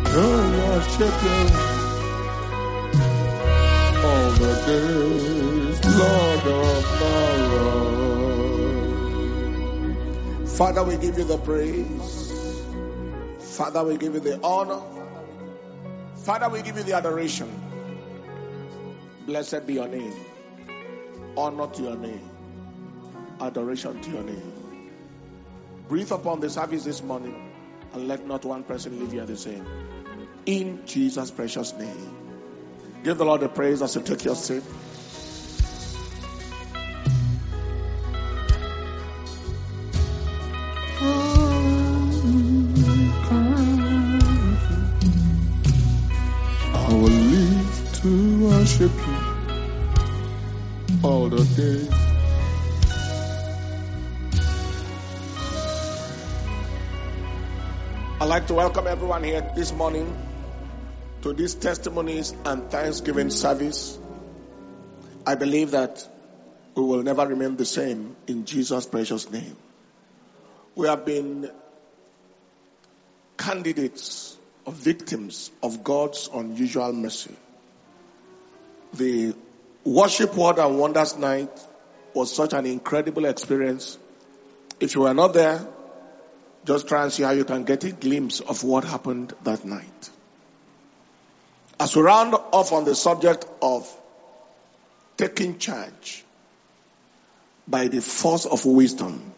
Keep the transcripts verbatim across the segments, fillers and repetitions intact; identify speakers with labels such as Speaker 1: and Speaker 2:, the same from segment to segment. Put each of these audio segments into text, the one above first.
Speaker 1: worship you all the days, Lord of my life. Father, we give you the praise. Father, we give you the honor. Father, we give you the adoration. Blessed be your name. Honor to your name. Adoration to your name. Breathe upon the service this morning and let not one person leave here the same. In Jesus' precious name. Give the Lord the praise as you take your seat. I will live to worship you all the days. I'd like to welcome everyone here this morning to this testimonies and thanksgiving service. I believe that we will never remain the same in Jesus' precious name. We have been candidates or victims of God's unusual mercy. The Worship Word and Wonders Night was such an incredible experience. If you were not there, just try and see how you can get a glimpse of what happened that night. As we round off on the subject of taking charge by the force of wisdom,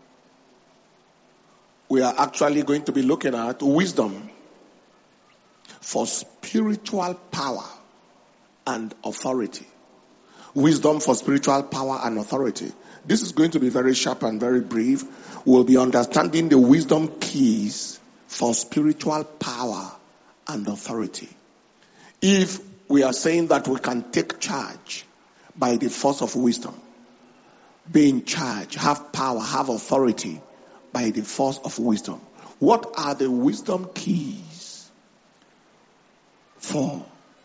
Speaker 1: we are actually going to be looking at wisdom for spiritual power and authority. Wisdom for spiritual power and authority. This is going to be very sharp and very brief. We'll be understanding the wisdom keys for spiritual power and authority. If we are saying that we can take charge by the force of wisdom, be in charge, have power, have authority by the force of wisdom, what are the wisdom keys for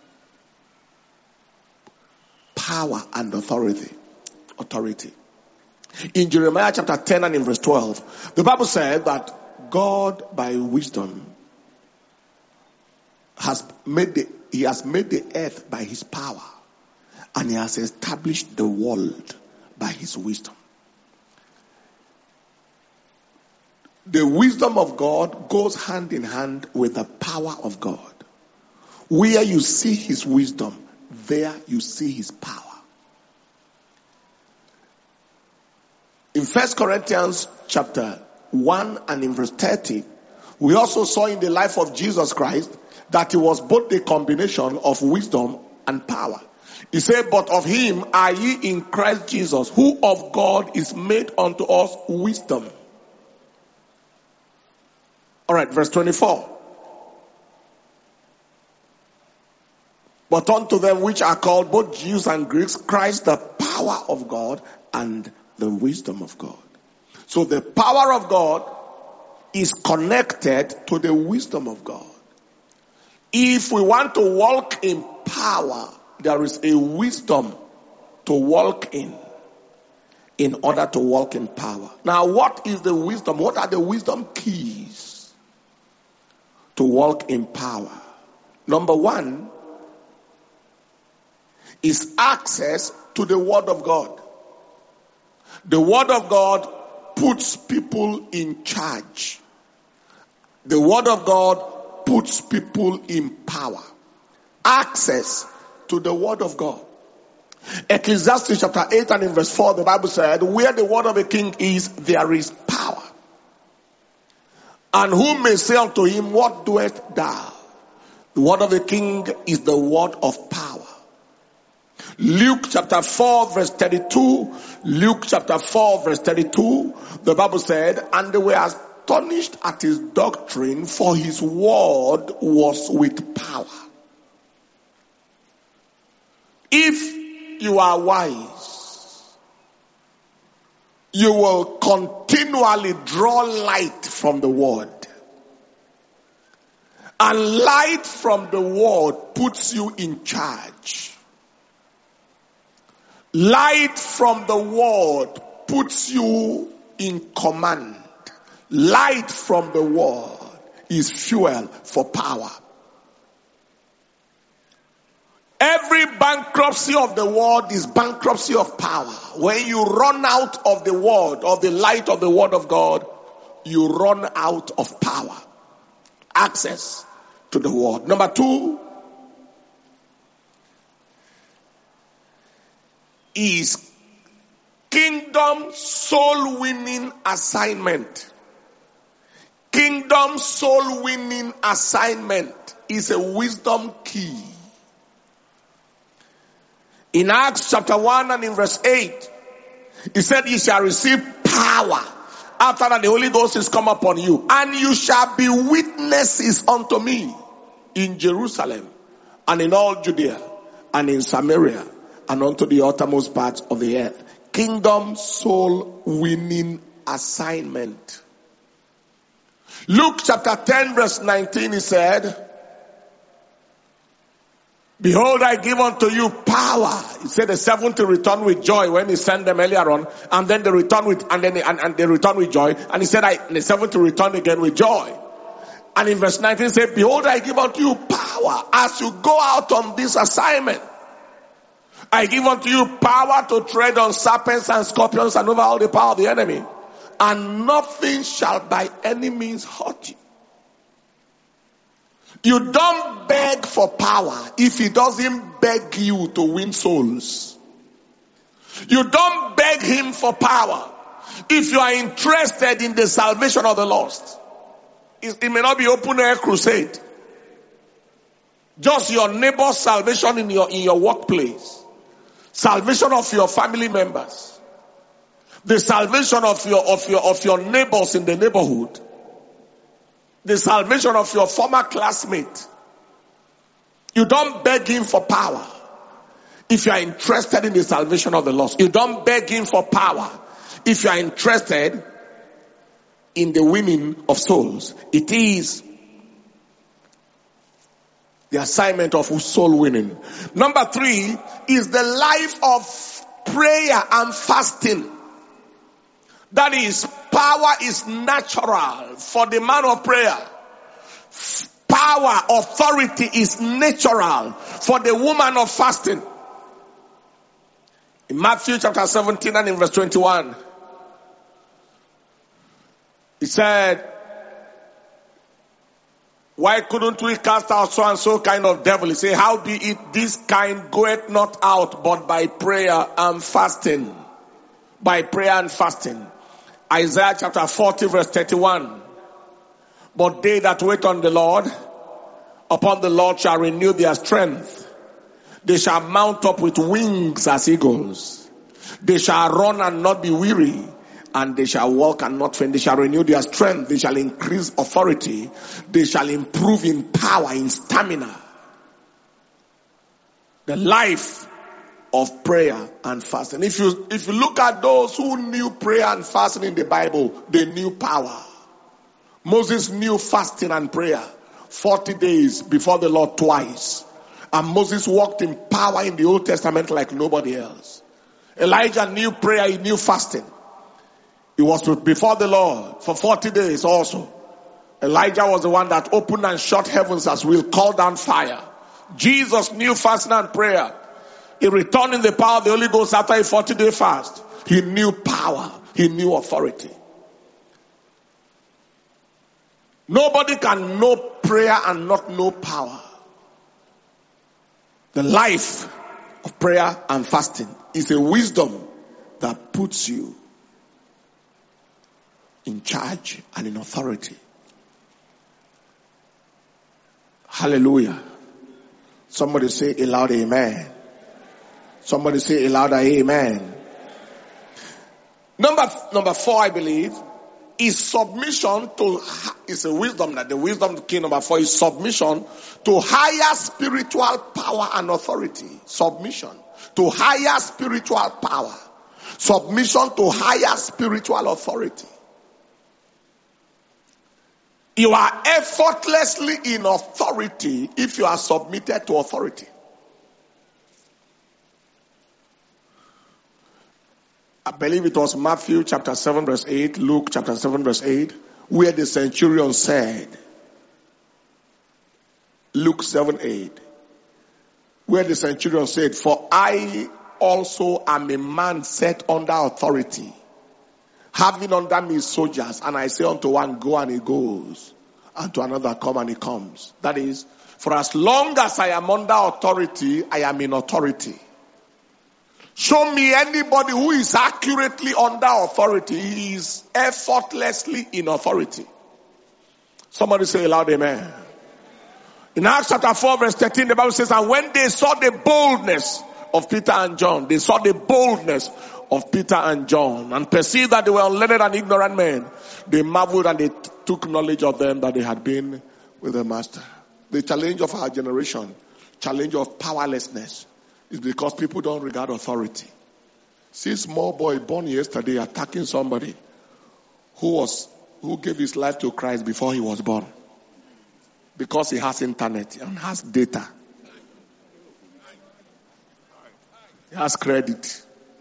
Speaker 1: power and authority? Authority. In Jeremiah chapter ten and in verse twelve, the Bible said that God by wisdom has made the, he has made the earth by his power, and he has established the world by his wisdom. The wisdom of God goes hand in hand with the power of God. Where you see his wisdom, there you see his power. In First Corinthians chapter one and in verse thirty, we also saw in the life of Jesus Christ that he was both the combination of wisdom and power. He said, but of him are ye in Christ Jesus, who of God is made unto us wisdom. Alright, verse twenty-four. But unto them which are called both Jews and Greeks, Christ the power of God and the wisdom of God. So the power of God is connected to the wisdom of God. If we want to walk in power, there is a wisdom to walk in, in order to walk in power. Now, what is the wisdom? What are the wisdom keys to walk in power? Number one is access to the Word of God. The Word of God puts people in charge. The Word of God puts people in power. Access to the Word of God. Ecclesiastes chapter eight and in verse four, the Bible said, where the word of a king is, there is power. And who may say unto him, what doest thou? The word of a king is the word of power. Luke chapter four verse thirty-two, Luke chapter four verse thirty-two, the Bible said, and they were astonished at his doctrine, for his word was with power. If you are wise, you will continually draw light from the word. And light from the word puts you in charge. Light from the word puts you in command. Light from the word is fuel for power. Every bankruptcy of the world is bankruptcy of power. When you run out of the word, of the light of the word of God, you run out of power. Access to the word. Number two is kingdom soul winning assignment. Kingdom soul winning assignment is a wisdom key. In Acts chapter one and in verse eight, he said, "You shall receive power after that the Holy Ghost is come upon you, and you shall be witnesses unto me in Jerusalem and in all Judea and in Samaria and unto the uttermost parts of the earth." Kingdom soul winning assignment. Luke chapter ten verse nineteen, he said, "Behold, I give unto you power." He said the seventy return with joy when he sent them earlier on, and then they return with, and then they, and, and they return with joy. And he said, I, the seventy return again with joy. And in verse nineteen, he said, "Behold, I give unto you power as you go out on this assignment. I give unto you power to tread on serpents and scorpions and over all the power of the enemy, and nothing shall by any means hurt you." You don't beg for power if he doesn't beg you to win souls. You don't beg him for power if you are interested in the salvation of the lost. It, it may not be open air crusade. Just your neighbor's salvation in your, in your workplace. Salvation of your family members. The salvation of your, of your, of your neighbors in the neighborhood. The salvation of your former classmate. You don't beg him for power if you are interested in the salvation of the lost. You don't beg him for power if you are interested in the winning of souls. It is the assignment of soul winning. Number three is the life of prayer and fasting. That is, power is natural for the man of prayer. Power, authority is natural for the woman of fasting. In Matthew chapter seventeen and in verse twenty-one, he said, "Why couldn't we cast out so and so kind of devil?" He said, "How be it this kind goeth not out but by prayer and fasting." By prayer and fasting. Isaiah chapter forty verse thirty-one. "But they that wait on the Lord, upon the Lord shall renew their strength. They shall mount up with wings as eagles. They shall run and not be weary, and they shall walk and not faint." They shall renew their strength. They shall increase authority. They shall improve in power, in stamina. The life of prayer and fasting. If you, if you look at those who knew prayer and fasting in the Bible, they knew power. Moses knew fasting and prayer forty days before the Lord twice. And Moses walked in power in the Old Testament like nobody else. Elijah knew prayer, he knew fasting. He was before the Lord for forty days also. Elijah was the one that opened and shut heavens as will, called down fire. Jesus knew fasting and prayer. He returned in the power of the Holy Ghost after a forty day fast. He knew power. He knew authority. Nobody can know prayer and not know power. The life of prayer and fasting is a wisdom that puts you in charge and in authority. Hallelujah. Somebody say a loud amen. Somebody say a louder amen. Number, number four, I believe, is submission to, is a wisdom that the wisdom key number four is submission to higher spiritual power and authority. Submission to higher spiritual power. Submission to higher spiritual authority. You are effortlessly in authority if you are submitted to authority. I believe it was Matthew chapter seven verse eight, Luke chapter seven verse eight, where the centurion said, Luke seven eight, where the centurion said, for I also am a man set under authority, having under me soldiers, and I say unto one, go, and he goes, and to another, come, and he comes. That is, for as long as I am under authority, I am in authority. Show me anybody who is accurately under authority. He is effortlessly in authority. Somebody say aloud, amen. In Acts chapter four verse thirteen, the Bible says, and when they saw the boldness of Peter and John, they saw the boldness of Peter and John, and perceived that they were unlearned and ignorant men, they marveled and they t- took knowledge of them that they had been with the Master. The challenge of our generation, challenge of powerlessness, is because people don't regard authority. See a small boy born yesterday attacking somebody who was who gave his life to Christ before he was born. Because he has internet and has data. He has credit.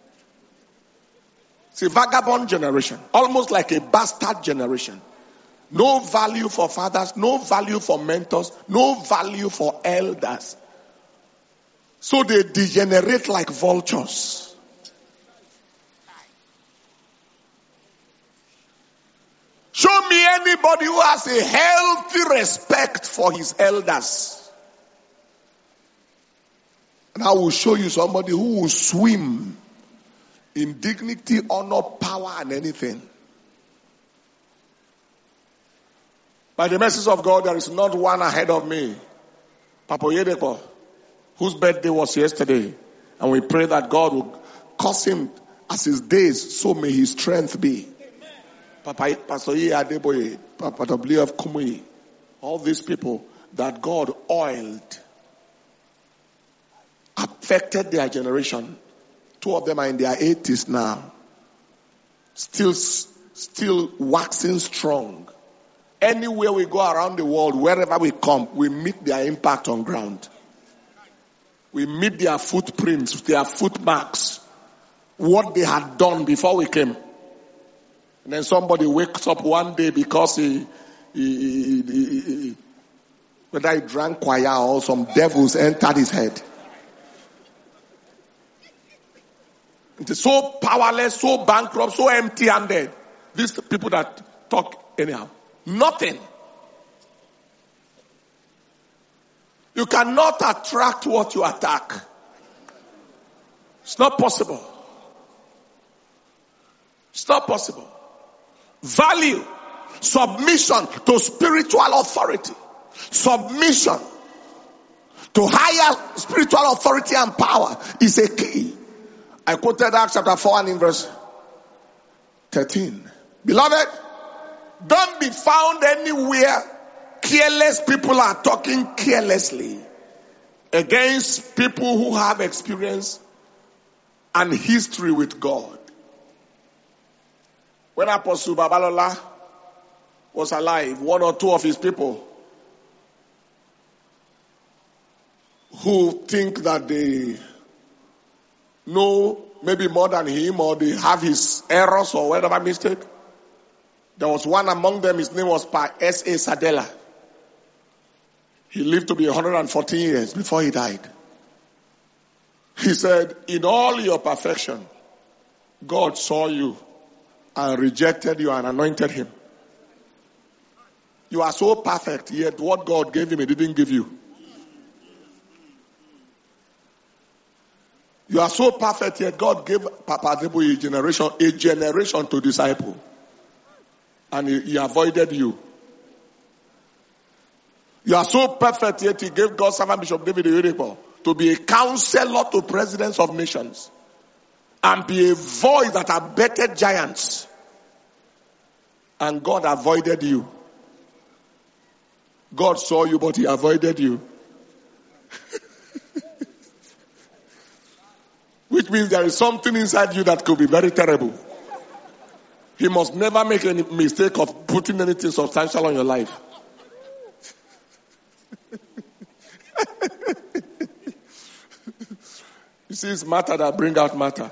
Speaker 1: It's a vagabond generation. Almost like a bastard generation. No value for fathers, no value for mentors, no value for elders. So they degenerate like vultures. Show me anybody who has a healthy respect for his elders. And I will show you somebody who will swim in dignity, honor, power, and anything. By the mercies of God, there is not one ahead of me. Papa Oyedepo, whose birthday was yesterday. And we pray that God will cause him as his days, so may his strength be. Papa Pastor Adeboye, Papa W F Kumuyi, all these people that God oiled, affected their generation. Two of them are in their eighties now. Still, still waxing strong. Anywhere we go around the world, wherever we come, we meet their impact on ground. We meet their footprints, their footmarks, what they had done before we came. And then somebody wakes up one day because he, he, he, he, he whether he drank kwaya or some devils entered his head. It is so powerless, so bankrupt, so empty-handed. These people that talk anyhow. Nothing. You cannot attract what you attack. It's not possible. It's not possible. Value, submission to spiritual authority, submission to higher spiritual authority and power is a key. I quoted Acts chapter four and in verse thirteen. Beloved, don't be found anywhere careless people are talking carelessly against people who have experience and history with God. When Apostle Babalola was alive, one or two of his people who think that they know maybe more than him or they have his errors or whatever mistake, there was one among them, his name was Pa S A Sadela. He lived to be one hundred fourteen years before he died. He said, in all your perfection, God saw you and rejected you and anointed him. You are so perfect, yet what God gave him, he didn't give you. You are so perfect, yet God gave Papa Adeboye a generation, a generation to disciple. And he, he avoided you. You are so perfect, yet he gave God's servant Bishop David Oyedepo to be a counselor to presidents of nations and be a voice that abetted giants. And God avoided you. God saw you, but he avoided you. Which means there is something inside you that could be very terrible. He must never make any mistake of putting anything substantial on your life. You see, it's matter that bring out matter.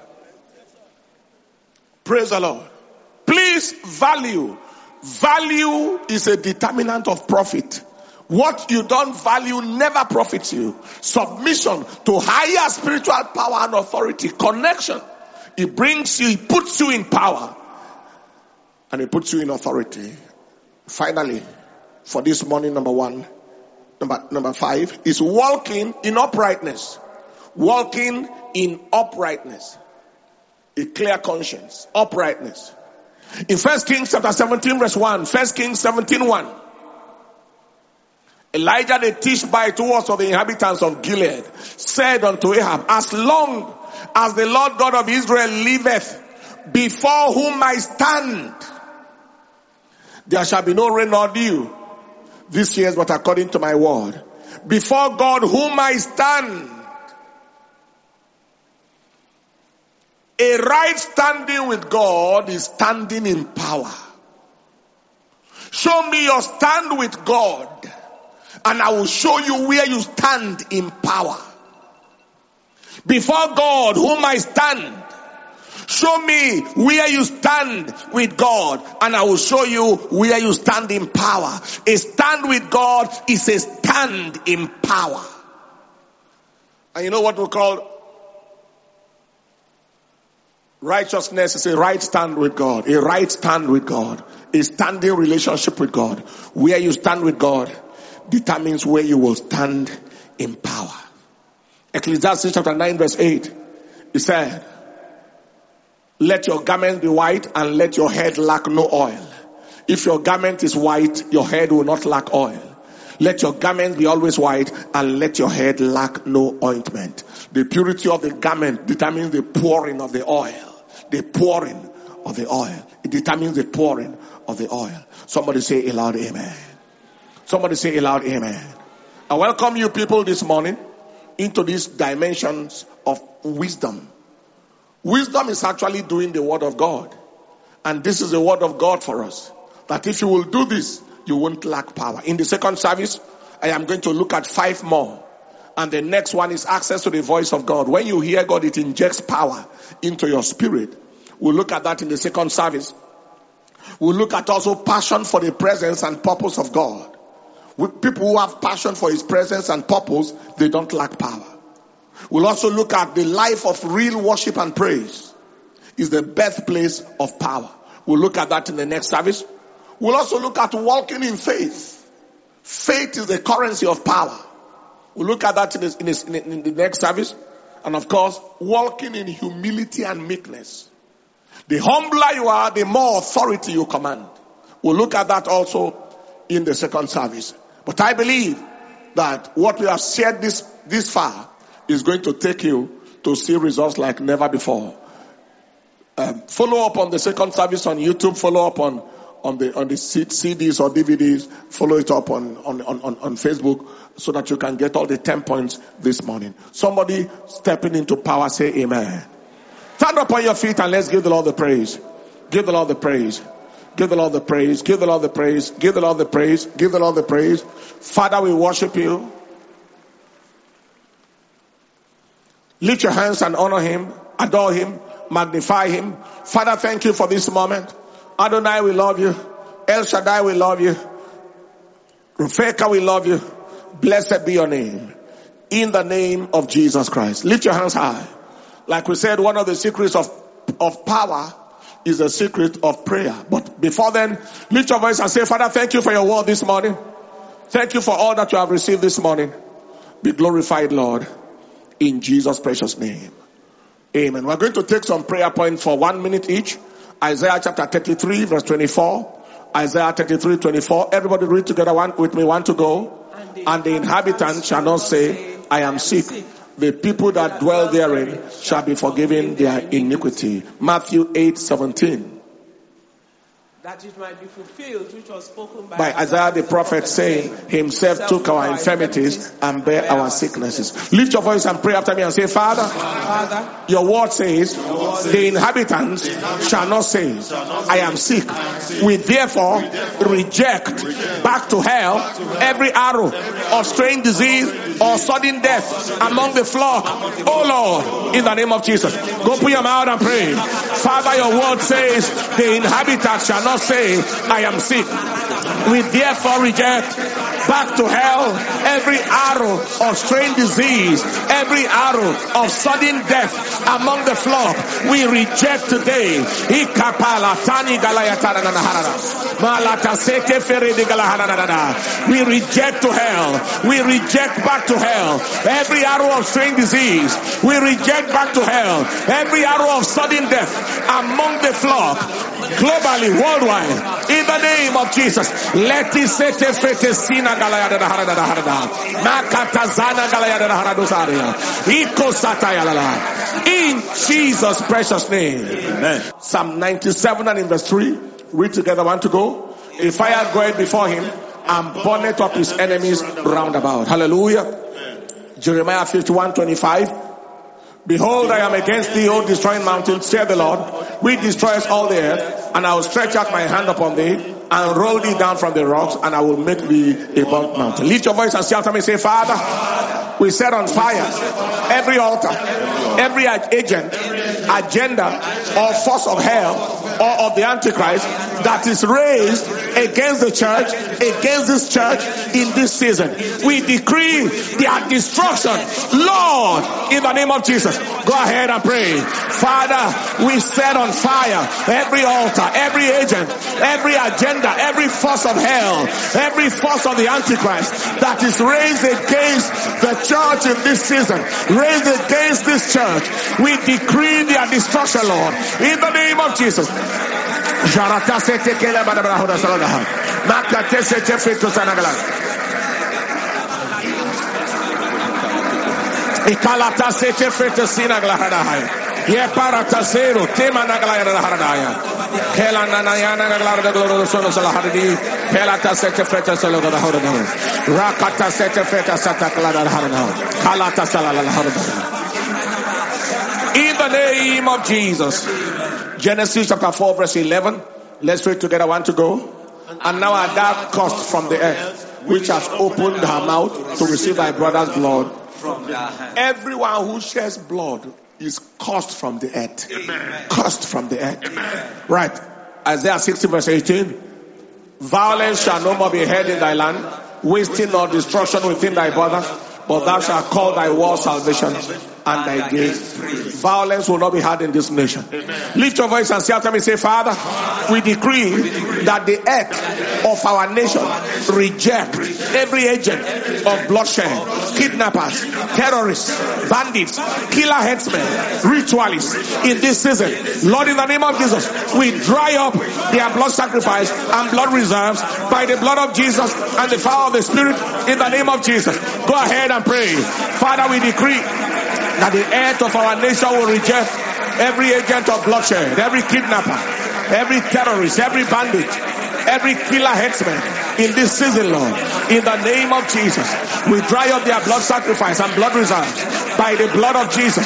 Speaker 1: Praise the Lord. Please value. Value is a determinant of profit. What you don't value never profits you. Submission to higher spiritual power and authority. Connection. It brings you, it puts you in power. And it puts you in authority. Finally, for this morning, number one, number, number five, is walking in uprightness. Walking in uprightness. A clear conscience. Uprightness. In First Kings chapter seventeen verse one. First Kings seventeen one. Elijah the Tishbite, who was of the inhabitants of Gilead, said unto Ahab, as long as the Lord God of Israel liveth, before whom I stand, there shall be no rain nor dew this year, but according to my word. Before God whom I stand. A right standing with God is standing in power. Show me your stand with God, and I will show you where you stand in power. Before God whom I stand, show me where you stand with God, and I will show you where you stand in power. A stand with God is a stand in power. And you know what we call righteousness? Is a right stand with God. A right stand with God. A standing relationship with God. Where you stand with God determines where you will stand in power. Ecclesiastes chapter nine verse eight. It said, let your garment be white and let your head lack no oil. If your garment is white, your head will not lack oil. Let your garment be always white and let your head lack no ointment. The purity of the garment determines the pouring of the oil. The pouring of the oil. It determines the pouring of the oil. Somebody say aloud amen. Somebody say aloud amen. I welcome you people this morning into these dimensions of wisdom. Wisdom is actually doing the word of God. And this is the word of God for us. That if you will do this, you won't lack power. In the second service, I am going to look at five more. And the next one is access to the voice of God. When you hear God, it injects power into your spirit. We'll look at that in the second service. We'll look at also passion for the presence and purpose of God. With people who have passion for his presence and purpose, they don't lack power. We'll also look at the life of real worship and praise is the birthplace of power. We'll look at that in the next service. We'll also look at walking in faith. Faith is the currency of power. We'll look at that in, this, in, this, in the next service. And of course, walking in humility and meekness. The humbler you are, the more authority you command. We'll look at that also in the second service. But I believe that what we have shared this, this far is going to take you to see results like never before. Um, follow up on the second service on YouTube. Follow up on, on the, on the C Ds or D V Ds. Follow it up on, on, on, on Facebook so that you can get all the ten points this morning. Somebody stepping into power, say amen. Stand up on your feet and let's give the Lord the praise. Give the Lord the praise. Give the Lord the praise. Give the Lord the praise. Give the Lord the praise. Give the Lord the praise. Father, we worship you. Lift your hands and honor him. Adore him. Magnify him. Father, thank you for this moment. Adonai, we love you. El Shaddai, we love you. Rufeka, we love you. Blessed be your name. In the name of Jesus Christ. Lift your hands high. Like we said, one of the secrets of, of power is the secret of prayer. But before then, lift your voice and say, Father, thank you for your word this morning. Thank you for all that you have received this morning. Be glorified, Lord, in Jesus' precious name. Amen. We're going to take some prayer points for one minute each. Isaiah chapter thirty-three, verse twenty-four. Isaiah thirty-three, twenty-four. Everybody read together one, with me. One to go. And the, and the inhabitants shall not say, I am sick. The people that dwell therein shall be forgiven their iniquity. Matthew eight, seventeen.
Speaker 2: That it might be fulfilled, which was spoken by,
Speaker 1: by Isaiah the prophet, saying, himself took our infirmities and bare our sicknesses. Lift your voice and pray after me and say, Father,
Speaker 2: Father,
Speaker 1: your word says, the inhabitants shall not say, I am sick. We therefore reject back to hell every arrow of strange disease or sudden death among the flock. Oh Lord, in the name of Jesus. Go put your mouth and pray. Father, your word says, the inhabitants shall not say, I am sick. We therefore reject back to hell every arrow of strange disease, every arrow of sudden death among the flock. We reject today. We reject to hell. We reject back to hell every arrow of strange disease. We reject back to hell every arrow of sudden death among the flock, globally, worldwide, in the name of Jesus. Let it set a fete sina galayada da harada da harada. Makatazana galayada da haradosaria. Iko satayalala. In Jesus' precious name. Amen. Psalm ninety-seven and in verse three. Read together. Want to go? A fire goeth before him and burneth up his enemies round about. Hallelujah. Jeremiah fifty-one twenty-five. Behold, I am against thee, O destroying mountain, saith the Lord, which destroys all the earth, and I will stretch out my hand upon thee, and roll thee down from the rocks, and I will make thee a burnt mountain. Lift your voice and shout at me, say, Father, we set on fire every altar, every agent, agenda, or force of hell, or of the Antichrist that is raised against the church, against this church in this season. We decree their destruction, Lord, in the name of Jesus. Go ahead and pray. Father, we set on fire every altar, every agent, every agenda, every force of hell, every force of the Antichrist that is raised against the church in this season, raised against this church. We decree their destruction, Lord, in the name of Jesus. Ikalata sete fete sina glahadaya. Ye parata zero tema na glahadaya. Kela na na yana glahada gloro sono salahadi. Kelata sete fete salo glahadaya. Rakata sete fete sata glahadaya. Kalata salala glahadaya. In the name of Jesus. Genesis chapter four verse eleven. Let's read together. One to go. And now art thou cursed from the earth, which has opened her mouth to receive thy brother's blood. From everyone who sheds blood is cursed from the earth. Amen. Cursed from the earth. Amen. Right. Isaiah sixty verse eighteen. Violence shall no more be heard in thy land, wasting nor destruction within thy borders, but thou shalt call thy wall salvation and thy gates. Violence will not be had in this nation. Amen. Lift your voice and say after me, say, Father, we decree that the earth of our nation reject every agent of bloodshed, kidnappers, terrorists, bandits, killer headsmen, ritualists in this season. Lord, in the name of Jesus, we dry up their blood sacrifice and blood reserves by the blood of Jesus and the fire of the Spirit in the name of Jesus. Go ahead and pray. Father, we decree that the earth of our nation will reject every agent of bloodshed, every kidnapper, every terrorist, every bandit, every killer headsman in this season, Lord. In the name of Jesus, we dry up their blood sacrifice and blood reserves by the blood of Jesus.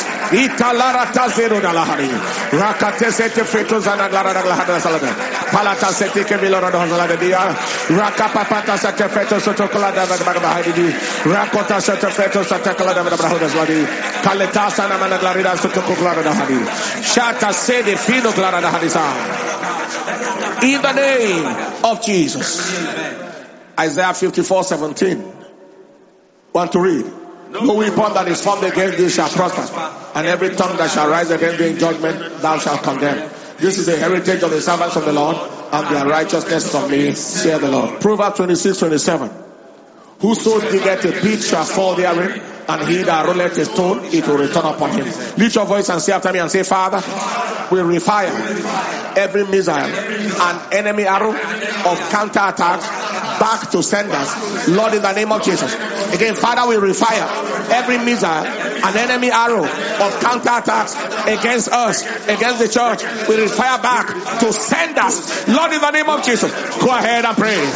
Speaker 1: In the name of Jesus. Isaiah fifty-four seventeen. Want to read? No weapon that is formed against thee shall prosper, and every tongue that shall rise against thee in judgment thou shalt condemn. This is the heritage of the servants of the Lord, and their righteousness from me, saith the Lord. Proverbs twenty-six twenty-seven. Whoso diggeth a pit shall fall therein, and he that rolleth a stone, it will return upon him. Lift your voice and say after me and say, Father, we refire every missile and enemy arrow of counterattacks back to senders, Lord, in the name of Jesus. Again, Father, we refire every missile and enemy arrow of counterattacks against us, against the church. We refire back to senders, Lord, in the name of Jesus. Go ahead and pray.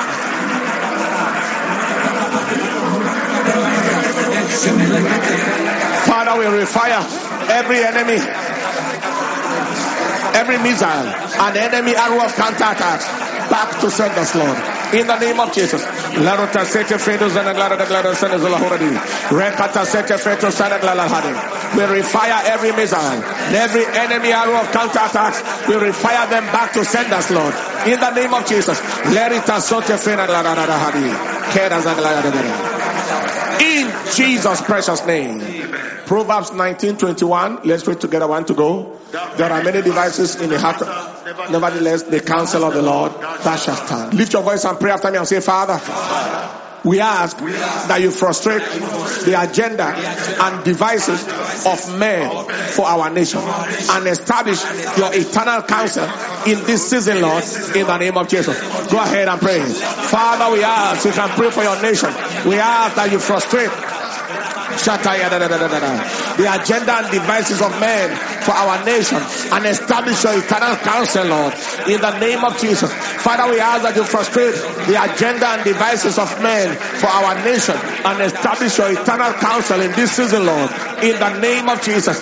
Speaker 1: Father, we refire every enemy, every missile and enemy arrow of counterattacks back to send us, Lord. In the name of Jesus. Larota sete feto zanaglara de glada senezola horadi. Rekata sete feto sanaglala hadi. We refire every missile, every enemy arrow of counterattacks. We refire them back to senders, Lord. In the name of Jesus. Lerita sote fena glada hadi. Kera zanglada de. In Jesus' precious name. Proverbs nineteen twenty-one. Let's read together. One to go. There are many devices in the heart. Nevertheless, the counsel of the Lord that shall stand. Lift your voice and pray after me and say, Father, we ask that you frustrate the agenda and devices of men for our nation and establish your eternal counsel in this season, Lord, in the name of Jesus. Go ahead and pray. Father, we ask, you can pray for your nation. We ask that you frustrate the agenda and devices of men for our nation and establish your eternal counsel, Lord, in the name of Jesus. Father, we ask that you frustrate the agenda and devices of men for our nation and establish your eternal counsel in this season, Lord, in the name of Jesus.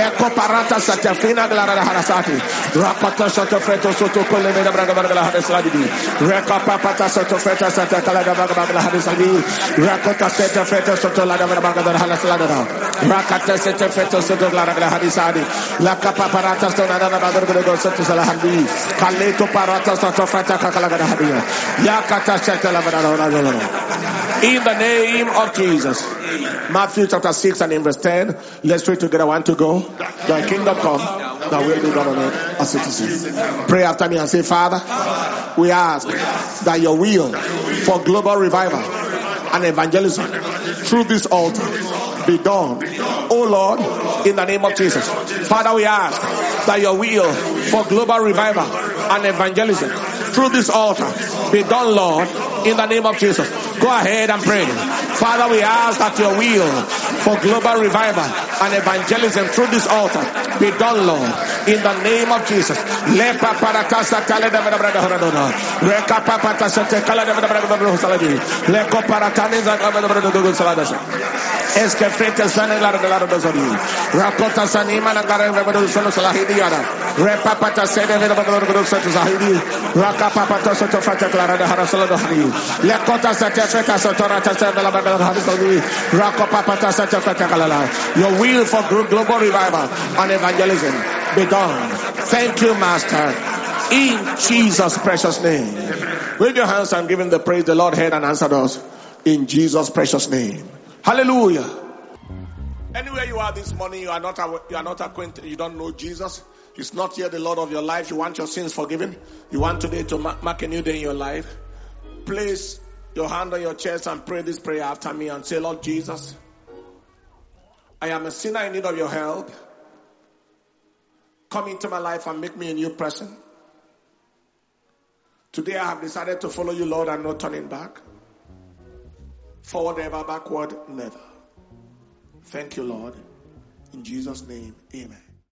Speaker 1: Rakata sete feto soto la hadisadi la capaparata stonada na bagorgo soto salahandi kaleto parata soto fata kakalaga hadia yakata sete la badara. In the name of Jesus. Matthew chapter six and in verse ten. Let's read together. One to go. Thy kingdom come, thy will be done on earth as it is in. Pray after me and say, Father, we ask that your will for global revival and evangelism through this altar be done. Oh Lord, in the name of Jesus. Father, we ask that your will for global revival and evangelism through this altar be done, Lord, in the name of Jesus. Go ahead and pray. Father, we ask that your will for global revival and evangelism through this altar be done, Lord, in the name of Jesus. Lepa parakasa kale de mera brada horadona. Reka papata sete kale de mera brada horadona. Leko paratani za kale de brada horadona. Eske frente sana la de la horadona. Rakota sanima na kare de brada horadona salahidi yada. Repa pata sete de brada horadona salahidi. Raka papata sete fata kala de horadona salahidi. Lekota sete fata sotora sete de la brada horadona salahidi. Raka papata sete fata kala. Your will for global revival and evangelism be done. Thank you, Master. In Jesus' precious name. With your hands and give him the praise. The Lord heard and answered us. In Jesus' precious name. Hallelujah. Anywhere you are this morning, you are not you are not acquainted, you don't know Jesus. He's not yet the Lord of your life. You want your sins forgiven. You want today to mark a new day in your life. Place your hand on your chest and pray this prayer after me and say, Lord Jesus, I am a sinner in need of your help. Come into my life and make me a new person. Today I have decided to follow you, Lord, and no turning back. Forward ever, backward never. Thank you, Lord. In Jesus' name, amen.